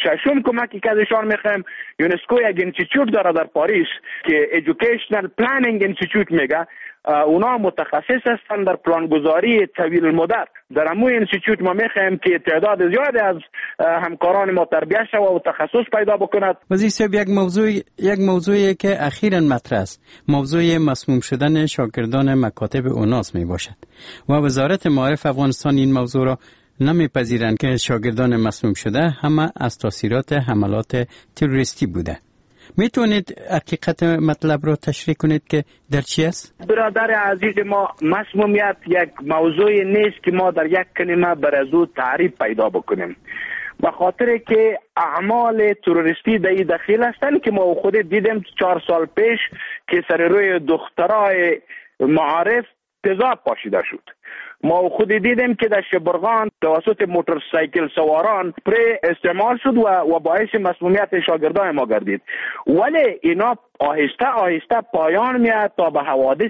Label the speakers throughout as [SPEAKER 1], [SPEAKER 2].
[SPEAKER 1] ششم کمکی که ازشان میخوایم، یونسکو یک انستیتوت داره در پاریس که ایژوکیشنال پلانینگ انستیتوت میگه، اونا متخصص هستند در پلانگذاری طویل المدت. در همون انستیتوت ما میخوایم که تعداد زیادی از همکاران ما تربیت شود و تخصص پیدا بکند.
[SPEAKER 2] وزیر صاحب، یک موضوعی که اخیراً مطرح است، موضوع مسموم شدن شاگردان مکاتب اوناس می باشد و وزارت معارف افغانستان این موضوع را نمیپذیرند که شاگردان مسموم شده همه از تاثیرات حملات تروریستی بوده. میتونید حقیقت مطلب رو تشریح کنید که در چی است؟
[SPEAKER 1] برادر عزیز ما، مسمومیت یک موضوع نیست که ما در یک کلمه بر از او تعریف پیدا بکنیم. به خاطر که اعمال تروریستی در این دخیل هستند که ما خود دیدیم 4 سال پیش که سر روی دخترای معارف تضاد پاشیده شد. ما خود دیدیم که در شبرغان توسط موتورسایکل سواران استعمال شد و باعث مسمومیت شاگردان ما گردید. ولی اینا آهسته آهسته پایان میاد تا به حوادث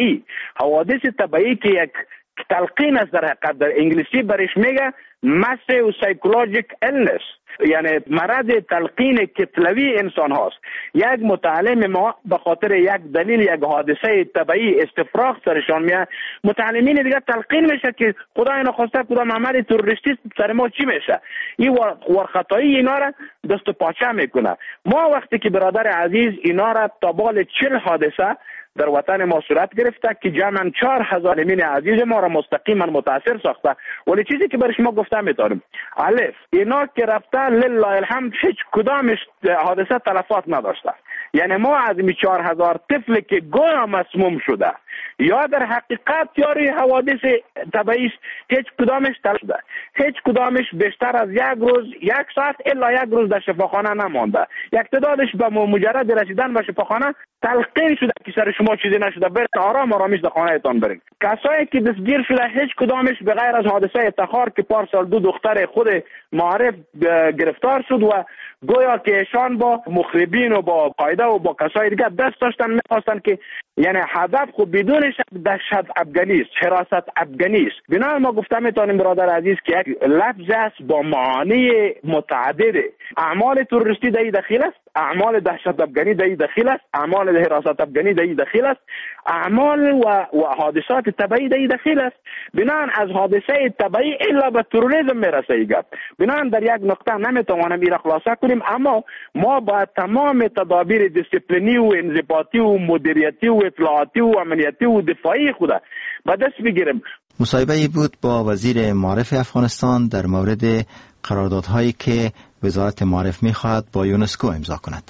[SPEAKER 1] طبیعی که یک تلقین است، در حقیقت در انگلیسی برش میگه massive psychological illness، یعنی مرض تلقین کتلوی انسان هاست. یک متعلم ما به خاطر یک دلیل، یک حادثه طبیعی استفراغ سرشان میاد، متعلمین دیگه تلقین میشه که خدای نخواسته کدام عمل تروریستی سر ما چی میشه. این ورخطایی اینا را دست و پاچه میکنه. ما وقتی که برادر عزیز اینا را تا بال 40 حادثه در وطن ما صورت گرفته که جمعاً 4000 امین عزیز ما را مستقیما متاثر ساخته. ولی چیزی که برش ما گفتم میتونیم، الف اینا که رفته لله الحمد هیچ کدامش حادثه تلفات نداشته. یعنی ما از این 4000 طفل که گویا مسموم شده یا در حقیقت یاری حوادث طبیعی هیچ کدامش تلف شده، هیچ کدامش بیشتر از یک روز، یک ساعت الا یک روز در شفاخانه نمانده. یک تعدادش به مجرد رسیدن به شفاخانه تلقین شده که سر شما چیزی نشده، برید آرامیش در خانهتان برید. کسایی که دستگیر شده هیچ کدامش به غیر از حادثه افتخار که پارسال 2 دختر خود معارف گرفتار شد و گویا که ایشان با مخربین و با قاعده و با کسای دیگه دست داشتن می‌خواستن که یعنی هدف خود بدون شک دهشت افغانی است، حراست افغانی است. بنا ما گفتم میتونیم برادر عزیز که یک لفظ است با معانی متعدد. اعمال تروریستی در این دخیل است، اعمال دهشت افغانی در این دخیل است، اعمال حراست افغانی در این دخیل است، اعمال و حادثات طبیعی در این دخیل است. بنا از حادثه طبیعی الا به تروریسم میرسه ایگه. بنا در یک نقطه نمیتوانم این را خلاصه کنیم، اما ما با تمام تدابیر دیسیپلینی و انضباطی و مدیریتی و اطلاعاتی و امنیتی و دفاعی خود به دست بگیریم.
[SPEAKER 3] مصاحبه بود با وزیر معارف افغانستان در مورد قراردادهایی که وزارت معارف میخواهد با یونسکو امضا کند.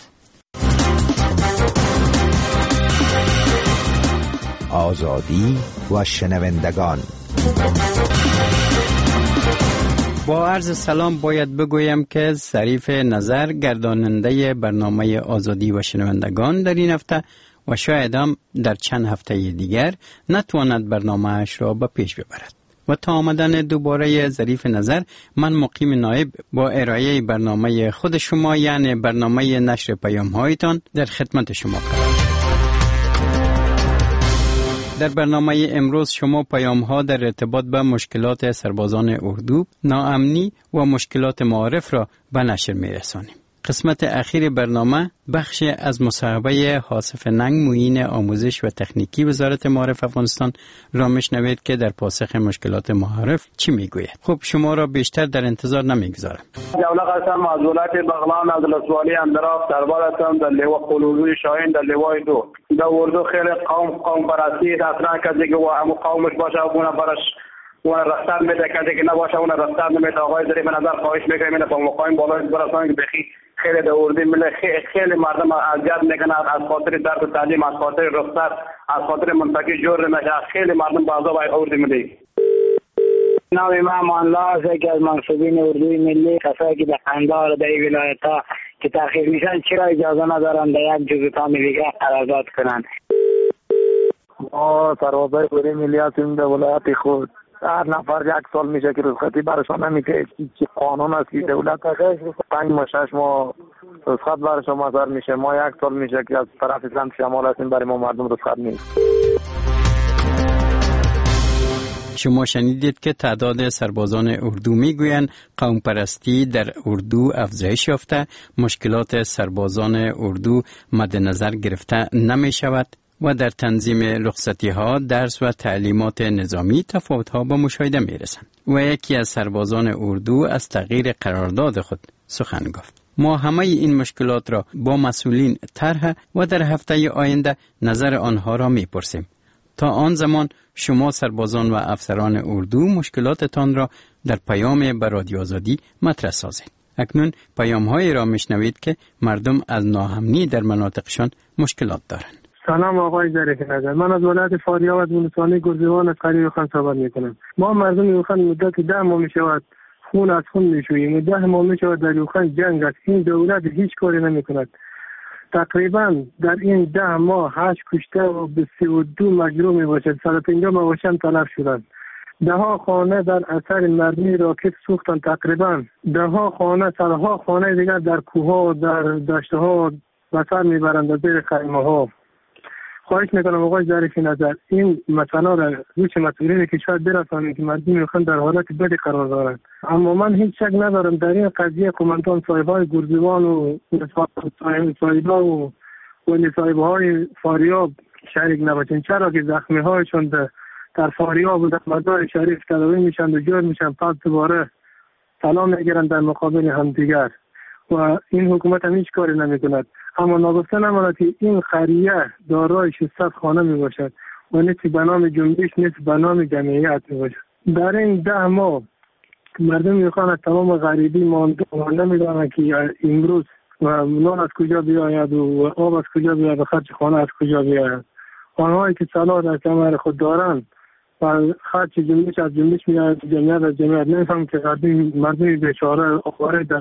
[SPEAKER 4] آزادی و شنوندگان.
[SPEAKER 2] با عرض سلام باید بگویم که ظریف نظر گرداننده برنامه آزادی و شنوندگان در این هفته و شاید هم در چند هفته دیگر نتواند برنامه اش را به پیش ببرد و تا آمدن دوباره ظریف نظر من مقیم نایب با ارائه برنامه خود شما یعنی برنامه نشر پیام هایتان در خدمت شما قرار. در برنامه امروز شما پیام ها در ارتباط به مشکلات سربازان اردو، ناامنی و مشکلات معارف را به نشر می رسانیم. قسمت اخیر برنامه بخش از مصاحبه حاصف ننگ معین آموزش و تکنیکی وزارت معارف افغانستان را میشنوید که در پاسخ مشکلات معارف چی میگوید. خب شما را بیشتر در انتظار نمیگذارم.
[SPEAKER 5] جولق هستم از ولایت بغلان از ولسوالی اندراف سرباز هستم در لواء قلوزوی شاهین در لواء 2. در اردو خیلی قوم پرستی اصلا کسی که همون قومش باشه اون برش اون رفتار میده، کسی که نباشه اون رفتار نمیده. آقای ظریف نظر خواهش میکنم این با مقام بالای برسان که بخی خیلی در اردو ملی خیلی مردم اذیت میکنن از خاطر درس تعلیم، از خاطر رفتار، از خاطر منطقه جور نشه. خیلی مردم با عذاب اردو ملی.
[SPEAKER 6] نام من الله است که از منصوبین اردوی ملی کسایی که به قندار در این ولایت ها که تأخیر میشن چرا اجازه ندارن در یک جزء تامیلیگه قرارداد کنن.
[SPEAKER 7] ما سربازای اردوی ملی هستیم در ولایت خود. هر نفر 1 سال میشه که رخصتی برشان نمیده. چی قانون است که دولت 5 ماه 6 ماه رخصت برشان مصدر میشه. ما 1 سال میشه که از طرف اسلام شمال هستیم، برای ما مردم رخصت نیست.
[SPEAKER 2] شما شنیدید که تعداد سربازان اردو میگویند قوم پرستی در اردو افزایش یافته، مشکلات سربازان اردو مد نظر گرفته نمی شود و در تنظیم رخصتی ها، درس و تعلیمات نظامی تفاوت ها به مشاهده می رسند. و یکی از سربازان اردو از تغییر قرارداد خود سخن گفت. ما همه این مشکلات را با مسئولین طرح و در هفته آینده نظر آنها را می پرسیم. تا آن زمان شما سربازان و افسران اردو مشکلاتتان را در پیام به رادیو آزادی مطرح سازید. اکنون پیام‌هایی را میشنوید که مردم از ناامنی در مناطقشان مشکلات دارند.
[SPEAKER 8] سلام آقای ظریف نظر، من از ولایت فاریاب از ولسوالی گرزوان از قریب خان صحبت میکنم. ما مردم یوخان مدت 10 ماه میشود خون از خون میشوییم و 10 ماه میشود در یوخان جنگ است. این دولت هیچ کاری نمیکند. تقریبا در این 10 ماه 8 کشته و 32 مجروح میباشد. 150 مواشی تلف شدند. 10 خانه در اثر مرمی راکت سوختند. تقریبا 10 خانه، 100 خانه دیگر در کوه و در دشته ها به سر میبرند از زیر خیمه ها. خواهش میکنم آقای ظریف نظر این مسئله را روی مسئولین کشور برسانید که مردم میخوان در حالت بدی قرار دارند. اما من هیچ شک ندارم در این قضیه قومندان صاحبای گرزوان و صاحبا و ولی صاحبهای فاریاب شریک نباشند، چرا که زخمی هایشون در فاریاب و در مزار شریف تداوی میشن و جور میشن، پس دوباره سلام میگیرن در مقابل همدیگر و این حکومت هم هیچ کاری نمیکند. اما ناگفته نماند که این قریه دارای 600 خانه می باشد و نیست به نام جنبش، نیست به نام جمعیت می باشد. در این 10 ماه مردم میخوان از تمام غریبی مانده میدانند که امروز و نان از کجا بیاید و آب از کجا بیاید و خرج خانه از کجا بیاید. آنهایی که صلاح در کمر خود دارند و خرج جنبش از جنبش میاید، جمعیت از جمعیت. نمیفهم که مردم بیچاره آخاره در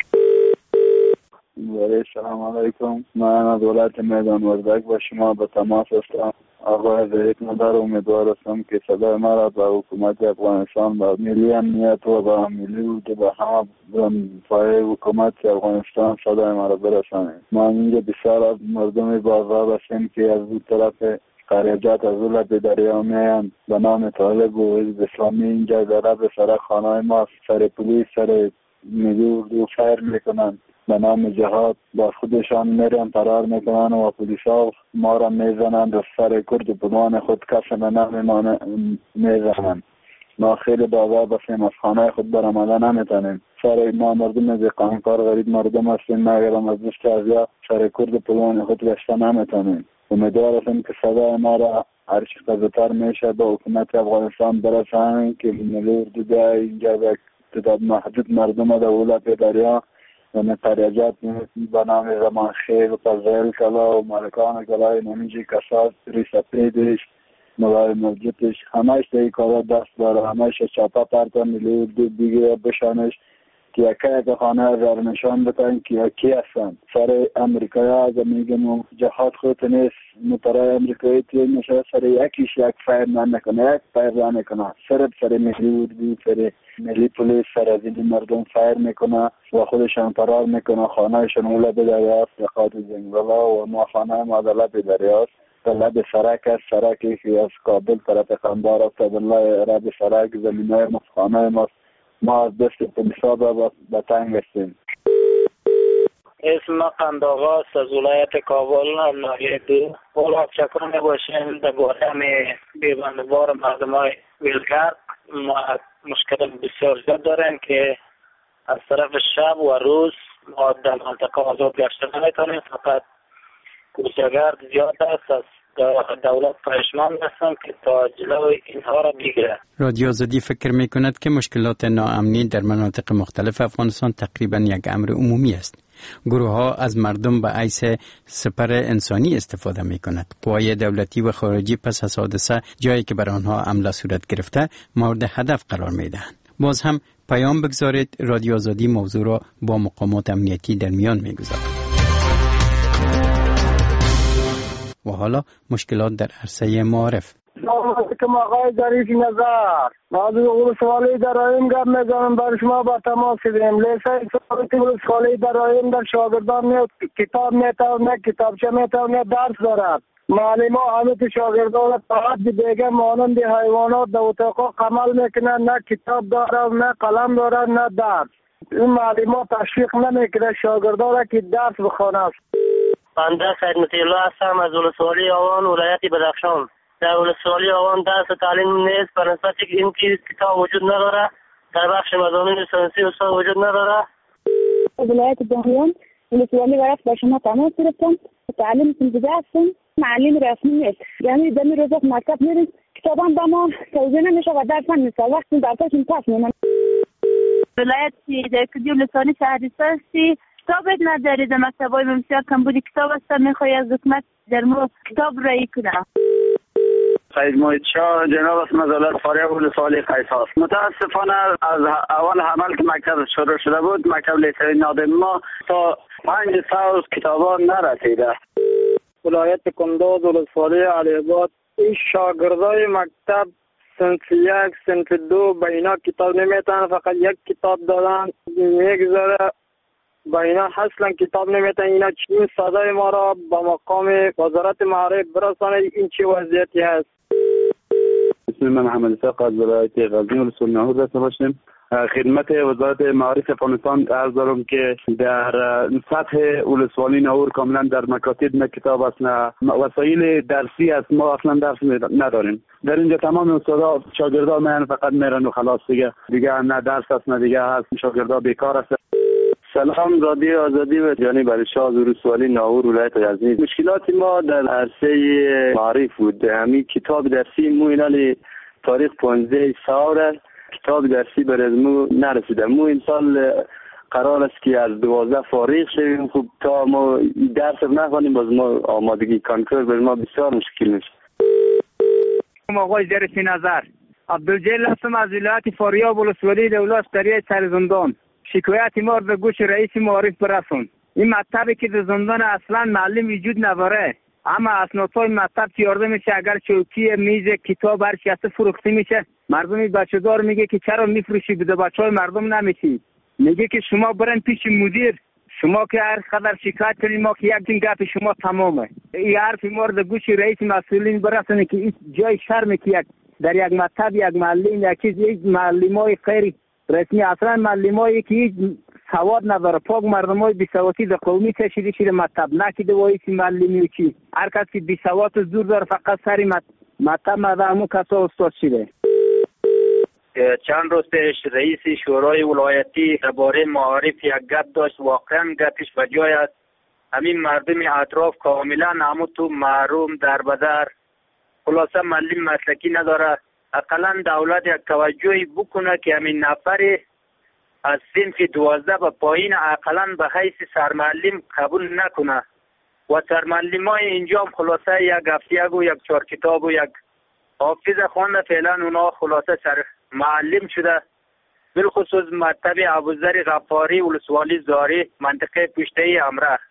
[SPEAKER 9] سلام علیکم. من از ولایت میدان وردک با شما به تماس هستم. آقای ظریف نظر امیدوار هستم که صدای ما را به حکومت افغانستان، به ملی امنیت و به ملی و به همه پای حکومت افغانستان صدای ما را برسانید. ما اینجا بسیار از مردم بازار هستیم که از دو طرف خارجات از لب دریا میایم به نام طالب و حزب اسلامی اینجا در لب سر خانه ما سر پلیس سر ملی اردو فیر میکنند. به نام جهاد با خودشان میرن فرار میکنن و پلیس ها ما را میزنند و سر کرد پلوان خود کس به نام ما میزنند. ما خیلی بازار بسیم از خانه خود برآمده نمیتونیم. سر ما مردم قانونکار غریب مردم هستیم، مگرم از دست ازیا سر کرد پلوان خود گشته نمیتونیم. امیدوار هستیم که صدای ما را هر چقدر زودتر میشه به حکومت افغانستان برسانیم که ملی اردو بیا اینجا به تعداد محدود مردم دولت دریا و نتریجات به نام زمان خیل و فضایل کلا و مالکان کلای نمیجی کسات ریسپریدش ملای مسجدش همهش در کارا دست داره، همهش چاپا پرتا ملی اردو بگیره بشانش که یکی خانه از نشان بتن که یکی هستن. سر امریکایی ها میگن جهاد خودت نیست، مطرح امریکایی تیر میشه سر یکیش یک فیر نکنه، یک فیر نکنه، سر ملی اردو سر ملی پلیس سر از این مردم فیر میکنه و خودشان فرار میکنه. خانهشان اولاد دریاست رخات جنگلا و ما خانه ما در لب دریاست، در لب سرک است. سرکی که از کابل طرف خندار افتاد الله رب سرک زمینای ما خانه ماست. ما از دست پلیسا به تنگ هستیم.
[SPEAKER 10] اسم قنداغا است از ولایت کابل ناحیه 2. اولا چکرانه باشیم در باره بیبندوار مردم های ویلگر. ما مشکل بسیار زیاد داریم که از طرف شب و روز ما در منطقه آزاد گشته نمیتونیم، فقط کوچه‌گرد زیاد است. از دولت پشمان هستم که تا جلوی اینها را بگیره.
[SPEAKER 2] رادیو آزادی فکر می کند که مشکلات ناامنی در مناطق مختلف افغانستان تقریبا یک امر عمومی است. گروه ها از مردم به عیس سپر انسانی استفاده می کند. قوای دولتی و خارجی پس از حادثه جایی که بر آنها حمله صورت گرفته مورد هدف قرار می دهند. باز هم پیام بگذارید. رادیو آزادی موضوع را با مقامات امنیتی در میان می گذارد. و حالا مشکلات در عرصه معارف.
[SPEAKER 8] سلام علیکم آقای ظریف نظر. ما دو سوالی در آیم گپ میزنم بر شما با تماس شدیم. لیسه سوالی در آیم در شاگردان کتاب میتونه، کتابچه میتونه درس دارد. معلم ها همه تو شاگردان فقط دیگه مانند حیوانات در اتاق عمل میکنن، نه کتاب دارن، نه قلم دارن، نه درس. این معلم ها تشویق نمیکنه شاگردان را که درس بخوانند.
[SPEAKER 11] بنده سید مطیع هستم از ولسوالی آوان ولایت بدخشان. در ولسوالی آوان درس تعلیم نیست به نسبت اینکه کتاب وجود نداره. در بخش مضامین ساینسی استاد وجود نداره.
[SPEAKER 12] ولایت دهیان ولسوالی ورق با شما تماس گرفتم. تعلیم دیگه هستم. معلم رسمی نیست، یعنی دمی روزا مکتب میریم کتابان با ما توضیح نمیشه و درس هم نیست، وقتی درساشون پس میمونه.
[SPEAKER 13] ولایت در کدیو لسانی شهریسته هستی کتابت نداری در مکتبای بسیار کمبودی کتاب است میخوای از حکومت در ما کتاب رایی کنه.
[SPEAKER 5] سید محیط شاه جناب از مزالت فاریاب ولسوالی قیصر. متاسفانه از اول عمل که مکتب شروع شده بود مکتب لیسه نادم ما تا 500 کتابان نرسیده.
[SPEAKER 8] ولایت کندوز ولسوالی علی‌آباد این شاگردای مکتب صنف 1 صنف 2 به اینا کتاب نمیتن، فقط یک کتاب دادن میگذاره به اینا اصلا کتاب نمیتن. اینا چین صدای ما را با مقام وزارت معارف برسانه این چه وضعیتی هست.
[SPEAKER 9] بسم الله محمد اسحاق از ولایت غزنی ولسوالی ناهور داشته باشیم. خدمت وزارت معارف افغانستان عرض دارم که در سطح ولسوالی ناهور کاملا در مکاتب نه کتاب است نه وسایل درسی است. ما اصلا درس نداریم در اینجا. تمام استادا شاگردا میان فقط میرن و خلاص، دیگه نه درس است نه دیگه هست. شاگردا بیکار است.
[SPEAKER 14] سلام رادیو آزادی و جانب علیشاه ولسوالی ناهور ولایت غزنی. مشکلات ما در عرصه معارف بود. همین کتاب درسی مو اینال تاریخ 15 سال کتاب درسی برای مو نرسیده. مو این سال قرار است که از 12 فارغ شویم. خب تا ما درس نخوانیم باز ما آمادگی کنکور بر ما بسیار مشکل میشه.
[SPEAKER 8] آقای جرسی نظر عبدالجلیل هستم از ولایت فاریاب ولسوالی دولت قریه سرزندان. شکایت ما به گوش رئیس معارف برسون. این مکتبی که در زندان اصلا معلم وجود نداره، اما اسنادهای مکتب چیارده میشه. اگر چوکی میز کتاب هر چی هست فروخته میشه. مردم بچه‌دار میگه که چرا میفروشی بده بچهای مردم نمیشی. میگه که شما برن پیش مدیر، شما که هر قدر شکایت کنید ما که یک دین گپ شما تمامه. این حرف ما رو گوش رئیس مسئولین برسونه که این جای شرمه که در یک مکتب یک معلم یک معلمای غیر رسمی اصلا معلمایی که سواد نداره پاک مردمای بی سوادی در قومی کشیده شده مکتب نکیده وایس معلمی چی. هر کس که بی سواد زور داره فقط سری مکتب مدامو کسا استاد شده.
[SPEAKER 10] چند روز پیش رئیس شورای ولایتی درباره معارف یک گپ داشت. واقعا گپش بجای است. همین مردم اطراف کاملا همو تو محروم در بدر. خلاصه معلم مسلکی نداره. اقلا دولت یک توجهی بکنه که همین نفر از صنف 12 به پایین اقلا به حیث سرمعلم قبول نکنه و سرمعلم های اینجا خلاصه یک هفته و یک 4 کتاب و یک حافظ خوانده فعلا اونا خلاصه سر معلم شده. بالخصوص مکتب ابوذر غفاری ولسوالی زاری منطقه پشته امره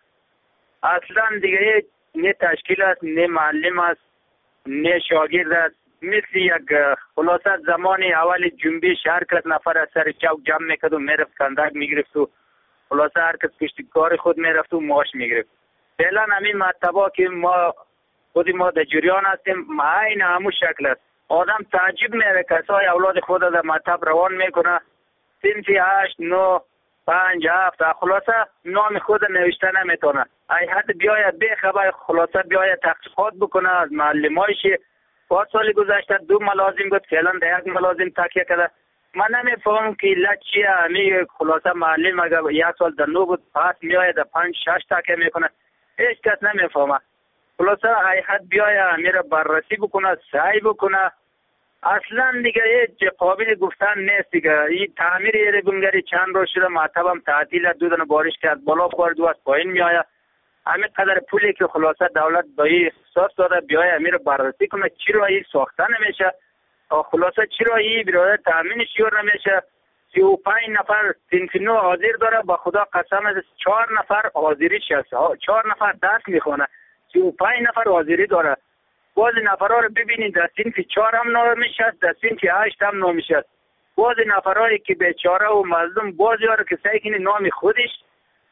[SPEAKER 10] اصلا دیگه نه تشکیل است نه معلم است نه شاگرد است. مثل یک خلاصه زمان اول جنبش هر کس نفر از سر چوک جمع میکرد و میرفت کندک میگرفت و خلاصه هر کس پشت کار خود میرفت و معاش میگرفت. فعلا همین مکتبا که ما خودی ما در جریان هستیم عین همون شکل است. آدم تعجب میره کسای اولاد خود در مکتب روان میکنه صنف 8 9 5 7 خلاصه نام خود نوشته نمیتونه. ای حد بیاید به خبر خلاصه بیاید تحقیقات بکنه از معلمایش. 4 سال گذشته 2 ملازم بود فعلا در 1 ملازم تکیه کرده. من نمیفهمم که علت چیه. همین خلاصه معلم اگر 1 سال در 9 بود پس میآید در 5 6 تکیه میکنه. هیچ کس نمیفهمه. خلاصه ای حد بیاید میره بررسی بکنه سعی بکنه. اصلا دیگه هیچ قابل گفتن نیست دیگه. این تعمیر یه بنگری چند روز شده مکتبم تعطیل 2 دونه بارش که از بالا خورد و از پایین میآید. همین قدر پولی که خلاصه دولت با این اختصاص داده بیای امیر بررسی کنه چرا این ساخته نمیشه. خلاصه چرا این برای تامین شیور نمیشه. 35 نفر صنف 9 حاضر داره با خدا قسم است 4 نفر حاضریش هست. 4 نفر درس میخونه 35 نفر حاضری داره. بعض نفرها رو ببینید در صنف 4 هم نمیشه در صنف 8 هم نمیشه. بعض نفرایی که بیچاره و مظلوم بعضی ها رو که سعی کنه نام خودش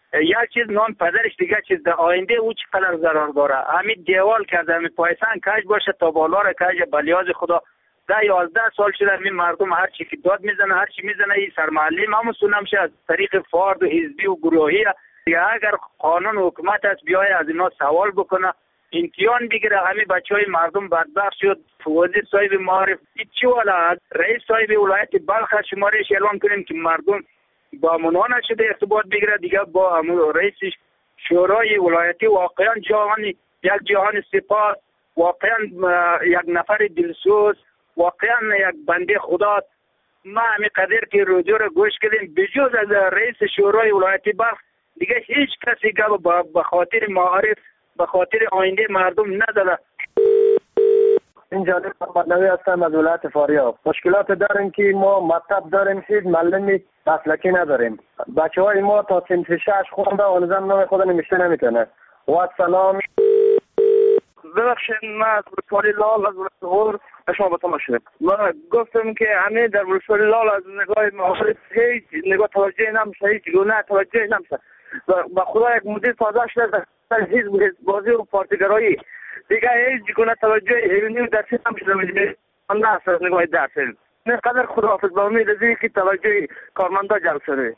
[SPEAKER 15] یک چیز نان پدرش، دیگه چیز در آینده او چقدر ضرر داره. همین دیوال کرده، همین پایسان کج باشه تا بالا را کج، بلیاز خدا 10-11 سال شده همین مردم هر چی که داد میزنه، هر چی میزنه این سرمعلم هم سنمشه از طریق فرد و حزبی و گروهی. اگر قانون و حکومت است بیای از اینا سوال بکنه، امتحان بگیره. همین بچهای مردم بدبخت شد. وزیر صاحب معارف هیچی والا، رئیس صاحب ولایت بلخ شمارش اعلام کنیم که مردم با منها نشده ارتباط بگیره، دیگه با رئیس شورای ولایتی واقعا یک جهان سپاس، واقعا یک نفر دلسوز، واقعا یک بنده خدا. ما همین قدر که رادیو رو گوش کردیم بجز از رئیس شورای ولایتی بلخ دیگه هیچ کسی که به خاطر معارف، به خاطر آینده مردم نداره.
[SPEAKER 7] این جانب محمد نوی هستم از ولایت فاریاب. مشکلات داریم که ما مکتب داریم، هیچ معلمی مسلکی نداریم. بچه های ما تا صنف 6 خونده و نظام نام خود نمیشته نمیتونه. و سلام.
[SPEAKER 16] ببخشید من از ولسوالی لال از ولسوالی شما با تماس شدم. من گفتم که همه در ولسوالی لال از نگاه معارف هیچ نگاه توجه نمیشه، هیچ گونه توجه نمیشه. با خدا یک مدیر تازه شده در حزب بازی و پارتیگرایی دیگه هیچ گونه توجه علمی و درسی نمیشه. من نه از نگاه درسی نه قدر خداحافظ با امید از که توجه کارمندا جلب شده.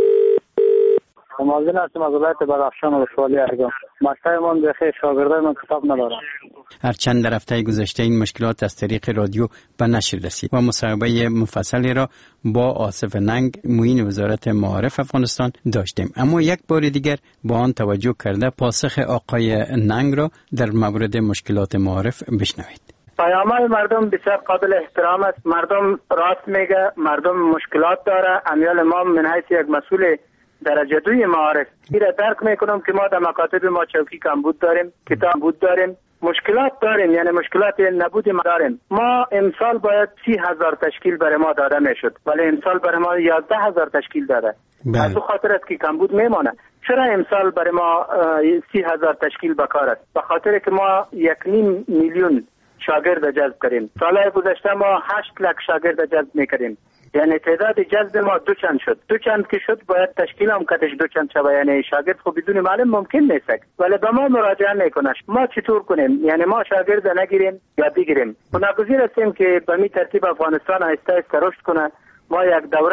[SPEAKER 17] مازن هستم از ولایت بدخشان و ولسوالی ارگان. مکتب من بخیر، شاگردای من کتاب ندارم.
[SPEAKER 2] هرچند در هفته گذشته این مشکلات از طریق رادیو به نشر رسید و مصاحبه مفصلی را با آصف ننگ معین وزارت معارف افغانستان داشتیم، اما یک بار دیگر با آن توجه کرده پاسخ آقای ننگ را در مورد مشکلات معارف بشنوید.
[SPEAKER 17] پیام‌های مردم بسیار قابل احترام است. مردم راست میگه، مردم مشکلات داره. امیال ما من حیث یک مسئول درجه 2 معارف میره درک میکنم که ما در مکاتب ما چوکی کمبود داریم، کتاب بود داریم، مشکلات داریم، یعنی مشکلات نبود ما داریم. ما امسال باید 30,000 تشکیل برای ما داده میشد، ولی امسال برای ما 11,000 تشکیل داده. از او خاطر است که کمبود میمانه. چرا امسال برای ما 30,000 تشکیل بکار است؟ به خاطر که ما 1.5 میلیون شاگرد جذب کردیم. سال گذشته ما 8 لک شاگرد جذب میکردیم، یعنی تعداد جذب ما 2 چند شد. 2 چند که شد باید تشکیل هم کتش 2 چند شد، یعنی شاگرد خب بدون معلم ممکن نیست. ولی به ما مراجعه میکنه. ما چطور کنیم؟ یعنی ما شاگرد نگیریم یا بگیریم؟ ناگزیر هستیم که به می ترتیب افغانستان آهسته آهسته رشد کنه. ما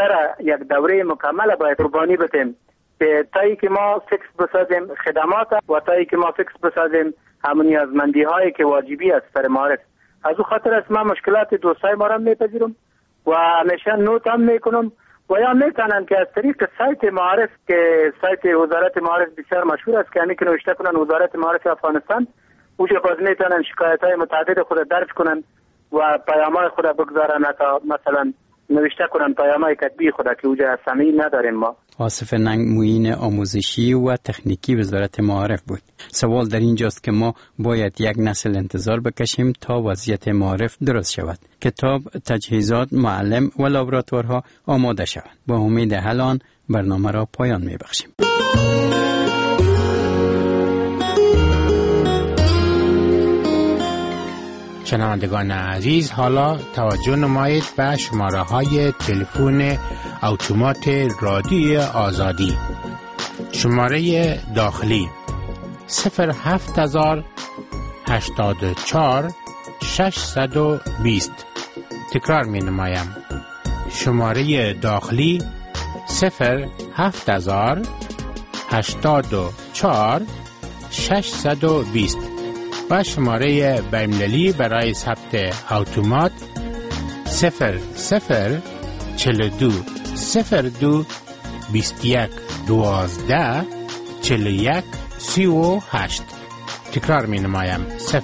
[SPEAKER 17] یک دوره مکمل باید قربانی بدیم به تایی که ما فکس بسازیم خدمات و تایی که ما فکس بسازیم همون نیازمندی هایی که واجبی است سر معارف. از او خاطر است ما مشکلات دوستای ما را میپذیرم و همیشه نوت هم میکنم و یا میتونن که از طریق سایت معارف که سایت وزارت معارف بسیار مشهور است که همین که نوشته کنن وزارت معارف افغانستان، اوش باز میتونن شکایت های متعدد خود درج کنن و پیام های خود بگذارن، تا مثلا نوشته کنن پیام های کتبی خود که اوجه سمیع نداریم. ما
[SPEAKER 2] آصف ننگ معین آموزشی و تکنیکی وزارت معارف بود. سوال در اینجاست که ما باید یک نسل انتظار بکشیم تا وضعیت معارف درست شود، کتاب، تجهیزات، معلم و لابراتوارها آماده شود. با امید حل آن برنامه را پایان میبخشیم.
[SPEAKER 18] شنوندگان عزیز، حالا توجه نمایید به شماره های تلفن اتومات رادیو آزادی. شماره داخلی 07084 620. تکرار می نمایم. شماره داخلی 07084 620 و شماره بین‌المللی برای ثبت اتومات 0042 02 21 12 41 38. تکرار می نمایم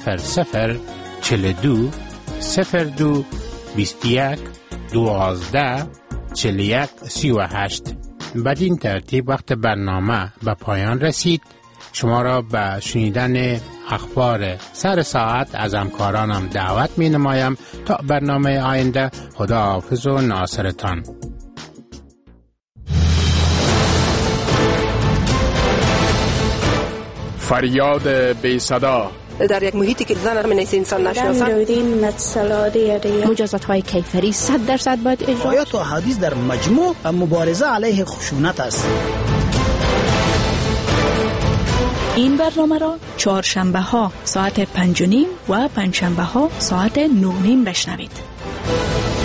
[SPEAKER 18] 0042 02 21 12 41 38. بدین ترتیب وقت برنامه به پایان رسید. شما را به شنیدن اخبار سر ساعت از همکارانم دعوت می نمایم. تا برنامه آینده، خدا حافظ و ناصرتان.
[SPEAKER 19] فریاد بی صدا
[SPEAKER 20] در یک محیطی که زن هم نیست انسان نشناسد.
[SPEAKER 21] مجازات های کیفری 100% باید اجرا.
[SPEAKER 22] آیات و حدیث در مجموع مبارزه علیه خشونت است.
[SPEAKER 1] این برنامه را چهارشنبه ها ساعت 5:30 و پنجشنبه ها ساعت 9:30 بشنوید.